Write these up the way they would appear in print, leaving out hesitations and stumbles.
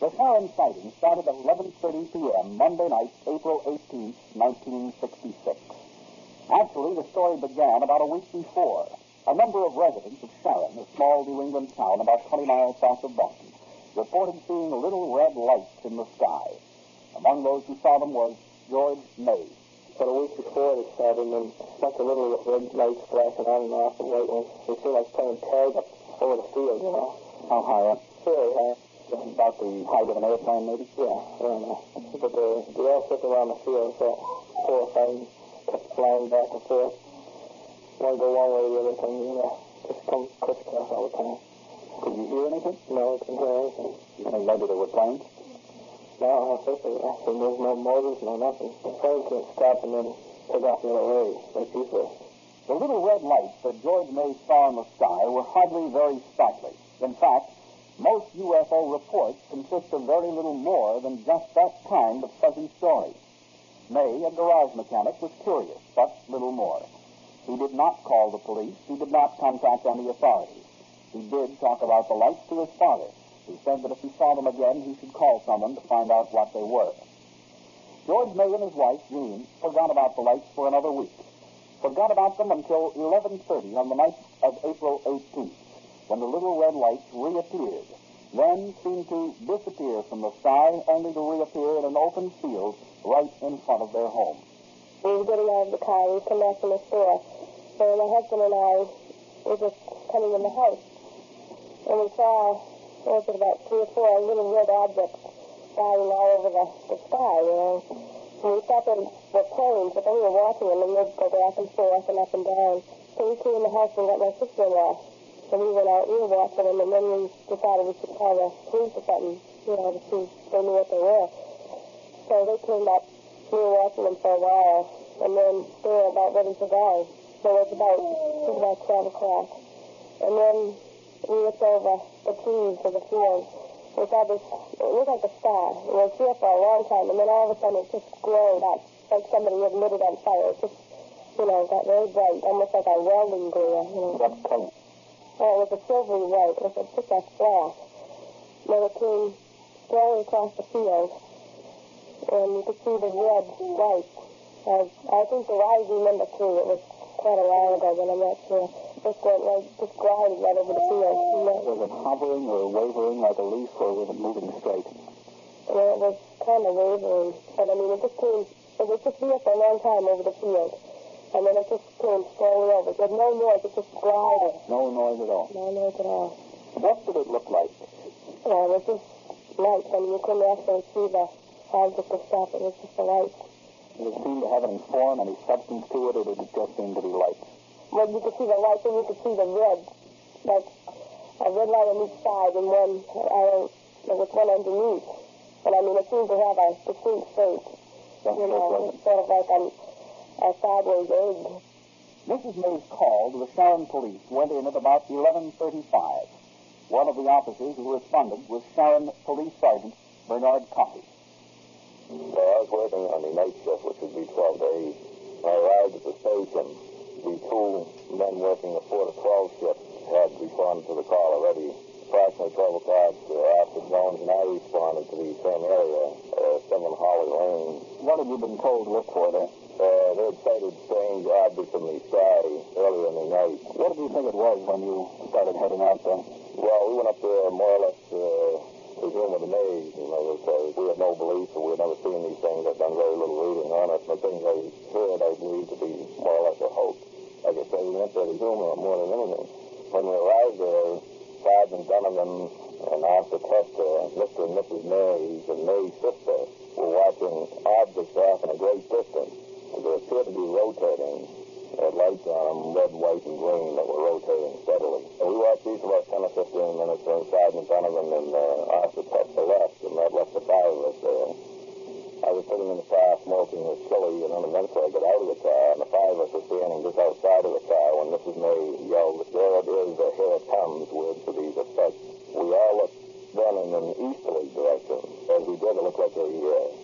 The Sharon sighting started at 11:30 p.m. Monday night, April 18, 1966. Actually, the story began about a week before. A number of residents of Sharon, a small New England town about 20 miles south of Boston, reported seeing little red lights in the sky. Among those who saw them was George May. But a week before it started, and like a little red lights flashing on and off the white ones. It seemed like playing tag up over the field, you know. How high up? Very high. About the height of an airplane, maybe? Yeah, I don't know. But they all circled around the field, so 4 or 5 kept flying back and forth. One go one way, the other thing, you know. Just come crisscross all the time. Could you hear anything? No, I couldn't hear anything. Maybe there were planes? No, I think there was no motors, no nothing. The plane can't stop and then take off in a hurry, like usual. The little red lights that George May saw in the sky were hardly very startling. In fact, most UFO reports consist of very little more than just that kind of fuzzy story. May, a garage mechanic, was curious, but little more. He did not call the police. He did not contact any authorities. He did talk about the lights to his father, who said that if he saw them again, he should call someone to find out what they were. George May and his wife, Jean, forgot about the lights for another week. Forgot about them until 11:30 on the night of April 18th. When the little red lights reappeared, then seemed to disappear from the sky, only to reappear in an open field right in front of their home. We were getting out of the car. We come back from the store. So my husband and I were just coming in the house. And we saw, what was it, about 3 or 4 little red objects flying all over the sky, you know. And we thought they were planes, but then we were watching them, and they'd go back and forth and up and down. So we came in the house and got my sister-in-law. So we went out, we were watching them, and then we decided we should call the police or something, you know, to see if they knew what they were. So they came up. We were watching them for a while, and then they were about ready to go. So it was about 12 o'clock. And then we looked over the trees to the field. We saw this, it looked like a star. It was here for a long time, and then all of a sudden it just glowed up, like somebody had lit it on fire. It just, you know, got very bright, almost like a welding glare, you know. What color? Oh, it was a silvery white. It was just a flash. Then it came slowly across the field, and you could see the red light. I think the I remember too. It was quite a while ago, but I'm not sure. Just glided right over the field. Was it hovering or wavering like a leaf, or was it moving straight? Well, it was kind of wavering, but I mean, it was just here for a long time over the field. And then it just came slowly over. There was no noise, it just glided. No noise at all? No noise at all. What did it look like? Well, it was just lights. I mean, you couldn't actually see the object or stuff. It was just the lights. Did it seem to have any form, any substance to it, or did it just seem to be lights? Well, you could see the lights and you could see the red. Like a red light on each side and there was one underneath. But I mean, it seemed to have a distinct shape. You know, sort of like a sideways egg. Mrs. May's call to the Sharon police went in at about 11:35. One of the officers who responded was Sharon Police Sergeant Bernard Coffey. Well, I was working on the night shift, which would be 12 days. When I arrived at the station, the 2 men working the 4 to 12 shift had responded to the call already. Approximately 12 o'clock, Officer Jones and I responded to the same area, 7 Holly Lane. What had you been told to look for there? They had sighted strange objects in the sky earlier in the night. What did you think it was when you started heading out there? Well, we went up there more or less presumed with amaze, you know, because we had no belief, or we had never seen these things. I've done very little reading on it. The things I heard, I believe to be more or less a hoax. Like I say, we went there to humor more than anything. When we arrived there, Sergeant Donovan and Officer Tester, Mr. and Mrs. Mays and May's sister were watching objects off in a great distance. They appeared to be rotating. They had lights on them, red, white, and green, that were rotating steadily. And we watched these for about 10 or 15 minutes when Sergeant Donovan and Officer Tester left, and that left the 5 of us there. I was sitting in the car smoking with chili, and then eventually I got out of the car, and the 5 of us were standing just outside of the car when Mrs. May yelled, "There it is, here it comes," words to these effects. We all looked then in an easterly direction. As we did, it looked like a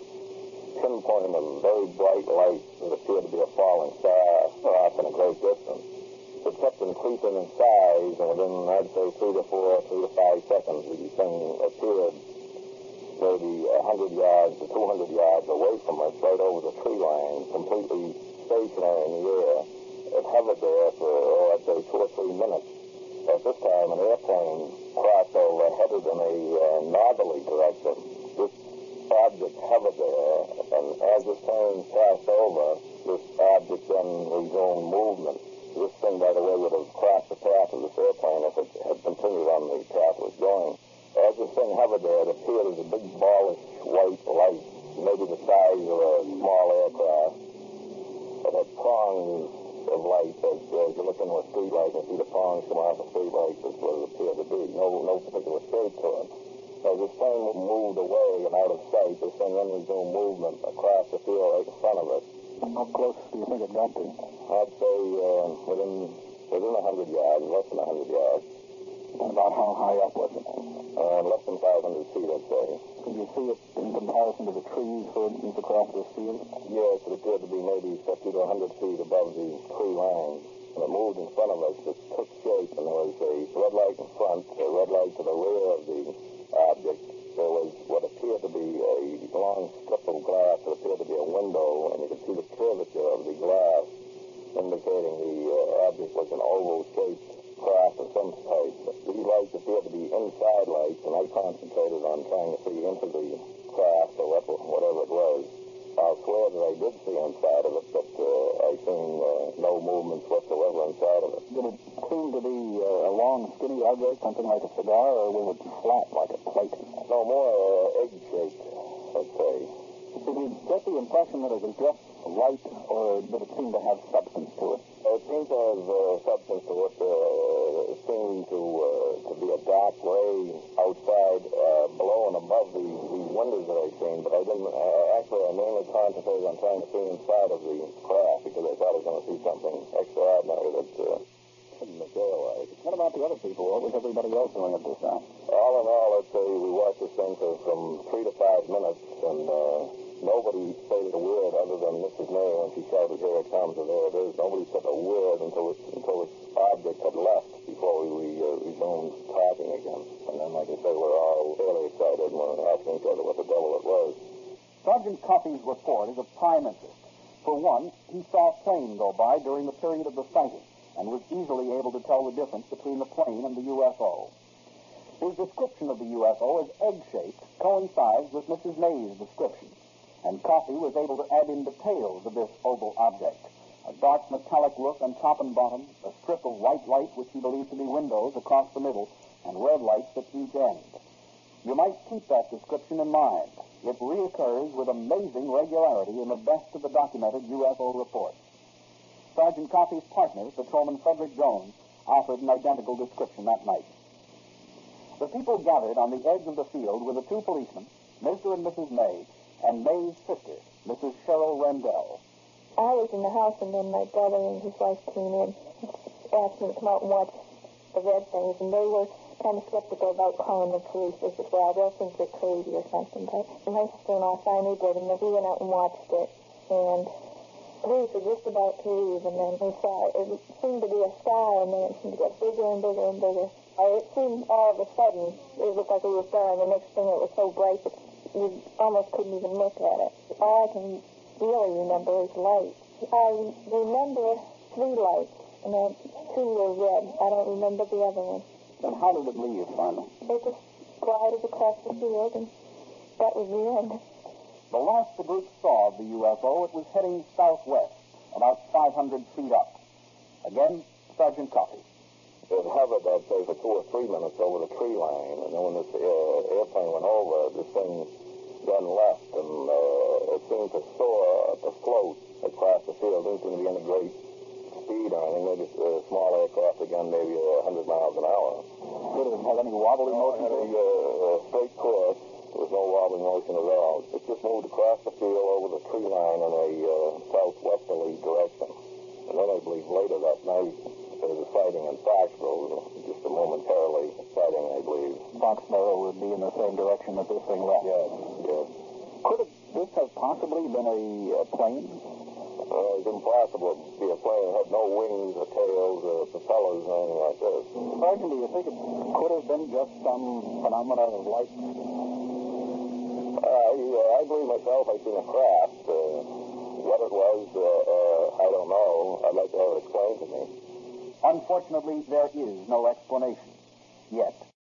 pinpoint of very bright light that appeared to be a falling star off in a great distance. It kept increasing in size, and within, I'd say, 3 to 5 seconds, the thing appeared maybe 100 yards to 200 yards away from us, right over the tree line, completely stationary in the air. It hovered there for, I'd say, 2 or 3 minutes. At this time, an airplane crossed over, headed in a northerly direction. This object hovered there, and as this plane passed over, this object then resumed movement. This thing, by the way, would have crossed the path of this airplane if it had continued on the path it was going. As this thing hovered there, it appeared as a big ballish white light, maybe the size of a small aircraft. It had prongs of light, as you look into a street light and see the prongs come off the street light. That's what it appeared to be. No particular shape to it. As this plane moved away and out of sight, this thing then resumed movement across the field right in front of us. How close do you think it got to? I'd say within 100 yards, less than 100 yards. And about how high up was it? Less than 500 feet, I'd say. Could you see it in comparison to the trees, for instance, across this field? Yes, it appeared to be maybe 50 to 100 feet above the tree line. When it moved in front of us, it took shape, and there was a red light in front, a red light to the rear of the object. There was what appeared to be a long strip of glass that appeared to be a window, and you could see the curvature of the glass, indicating the object was an oval-shaped craft of some type. These lights appeared to be inside lights, and I concentrated on trying to see into the craft or whatever it was. I'll swear that I did see inside of it, but I seen no movements whatsoever inside of it. Did it seem to be a long, skinny object, something like a cigar, or was it flat like a plate? No, more egg-shaped, I'd say. Did you get the impression that it was just light, or did it seem to have substance to it? It seemed to have substance to it. It seemed to be a dark gray outside, below and above the windows that I'd seen, but I didn't, actually I mainly concentrated on trying to see inside of the craft, because I thought I was going to see something extraordinary that couldn't materialize. What about the other people? What was everybody else doing at this time? All in all, I'd say we watched this thing for from 3 to 5 minutes, and nobody stated a word other than Mrs. May when she shouted, "Here it comes," or "There it is." Nobody said a word until its object had left before we resumed talking again. And then, like I say, we're all fairly excited and we're asking each other what the devil it was. Sergeant Coffey's report is of prime interest. For one, he saw a plane go by during the period of the sighting and was easily able to tell the difference between the plane and the UFO. His description of the UFO as egg-shaped coincides with Mrs. May's description, and Coffey was able to add in details of this oval object: a dark metallic look on top and bottom, a strip of white light which he believed to be windows across the middle, and red lights at each end. You might keep that description in mind. It reoccurs with amazing regularity in the best of the documented UFO reports. Sergeant Coffey's partner, Patrolman Frederick Jones, offered an identical description that night. The people gathered on the edge of the field were the 2 policemen, Mr. and Mrs. May, and May's sister, Mrs. Cheryl Rendell. I was in the house, and then my brother and his wife came in, asked me to come out and watch the red things, and they were kind of skeptical about calling the police. They said, "Well, they'll think they're crazy or something." But my sister-in-law finally did, and then we went out and watched it, and police were just about to leave, and then we saw it seemed to be a sky, and then it seemed to get bigger and bigger and bigger. It seemed all of a sudden, it looked like it was there, and the next thing it was so bright that you almost couldn't even look at it. All I can really remember is light. I remember 3 lights, and then 2 were red. I don't remember the other one. Then how did it leave, finally? It just glided across the field, and that was the end. The last the group saw of the UFO, it was heading southwest, about 500 feet up. Again, Sergeant Coffey. It hovered, I'd say, for 2 or 3 minutes over the tree line, and then when this airplane went over, this thing then left, and it seemed to soar, to float across the field. Didn't seem to be any great speed or anything. Maybe a small aircraft, again, maybe 100 miles an hour. Did it have any wobbly motion? It had a straight course. There was no wobbly motion at all. It just moved across the field over the tree line in a southwesterly direction. And then I believe later that night, there was a sighting in Foxborough, just a momentarily sighting, I believe. Foxborough would be in the same direction that this thing left. Yes, yes. Could this have possibly been a plane? It's impossible to be a plane. It had no wings or tails or propellers or anything like this. Sergeant, do you think it could have been just some phenomena of light? I believe myself I seen a craft. What it was, I don't know. I'd like to have it explained to me. Unfortunately, there is no explanation yet.